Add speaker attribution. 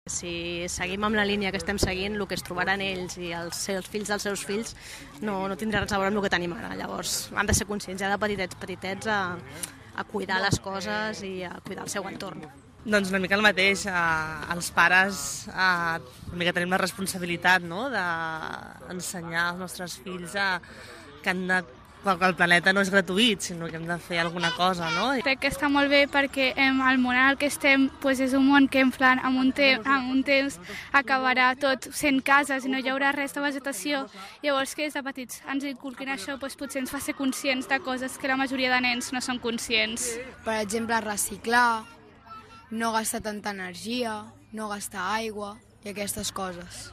Speaker 1: Si seguim amb la línia que estem seguint, el que es trobaran ells i els seus fills dels seus fills no tindrà res a veure amb el que tenim ara. Llavors han de ser conscients ja de petitets a cuidar les coses i a cuidar el seu entorn.
Speaker 2: Doncs una mica el mateix, els pares una mica tenim la responsabilitat, no?, d'ensenyar als nostres fills que el planeta no és gratuït, sinó que hem de fer alguna cosa, no?
Speaker 3: Crec que està molt bé perquè el món en el que estem és un món que en un temps acabarà tot sent cases i no hi haurà res de vegetació. Llavors que des de petits ens inculquin això potser ens fa ser conscients de coses que la majoria de nens no són conscients.
Speaker 4: Per exemple, reciclar, no gastar tanta energia, no gastar aigua i aquestes coses.